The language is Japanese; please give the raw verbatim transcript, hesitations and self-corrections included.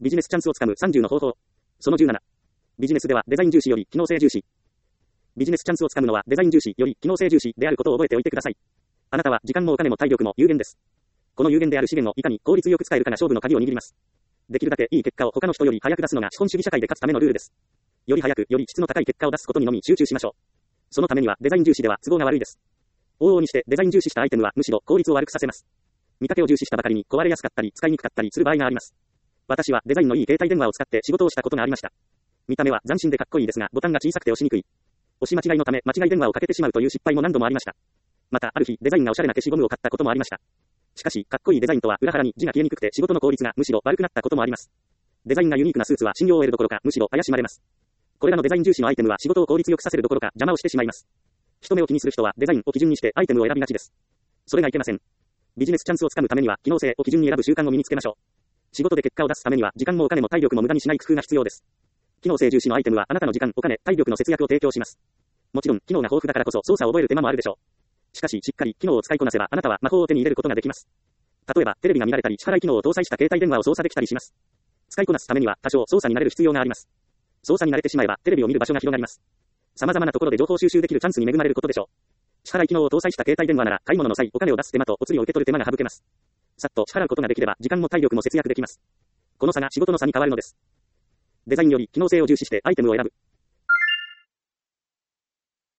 ビジネスチャンスをつかむさんじゅうの方法。そのじゅうなな。ビジネスではデザイン重視より機能性重視。ビジネスチャンスをつかむのはデザイン重視より機能性重視であることを覚えておいてください。あなたは時間もお金も体力も有限です。この有限である資源をいかに効率よく使えるかが勝負の鍵を握ります。できるだけいい結果を他の人より早く出すのが資本主義社会で勝つためのルールです。より早くより質の高い結果を出すことにのみ集中しましょう。そのためにはデザイン重視では都合が悪いです。往々にしてデザイン重視したアイテムはむしろ効率を悪くさせます。見かけを重視したばかりに壊れやすかったり使いにくかったりする場合があります。私はデザインのいい携帯電話を使って仕事をしたことがありました。見た目は斬新でかっこいいですが、ボタンが小さくて押しにくい。押し間違いのため間違い電話をかけてしまうという失敗も何度もありました。また、ある日、デザインがおしゃれな消しゴムを買ったこともありました。しかし、かっこいいデザインとは裏腹に字が消えにくくて仕事の効率がむしろ悪くなったこともあります。デザインがユニークなスーツは信用を得るどころか、むしろ怪しまれます。これらのデザイン重視のアイテムは仕事を効率よくさせるどころか邪魔をしてしまいます。人目を気にする人はデザインを基準にしてアイテムを選びがちです。それがいけません。ビジネスチャンスをつかむためには機能性を基準に選ぶ習慣を身につけましょう。仕事で結果を出すためには時間もお金も体力も無駄にしない工夫が必要です。機能性重視のアイテムはあなたの時間、お金、体力の節約を提供します。もちろん、機能が豊富だからこそ操作を覚える手間もあるでしょう。しかし、しっかり機能を使いこなせばあなたは魔法を手に入れることができます。例えば、テレビが見られたり、支払い機能を搭載した携帯電話を操作できたりします。使いこなすためには多少操作に慣れる必要があります。操作に慣れてしまえば、テレビを見る場所が広がります。様々なところで情報収集できるチャンスに恵まれることでしょう。支払い機能を搭載した携帯電話なら、買い物の際、お金を出す手間とお釣りを受け取る手間が省けます。さっと支払うことができれば、時間も体力も節約できます。この差が仕事の差に変わるのです。デザインより機能性を重視してアイテムを選ぶ。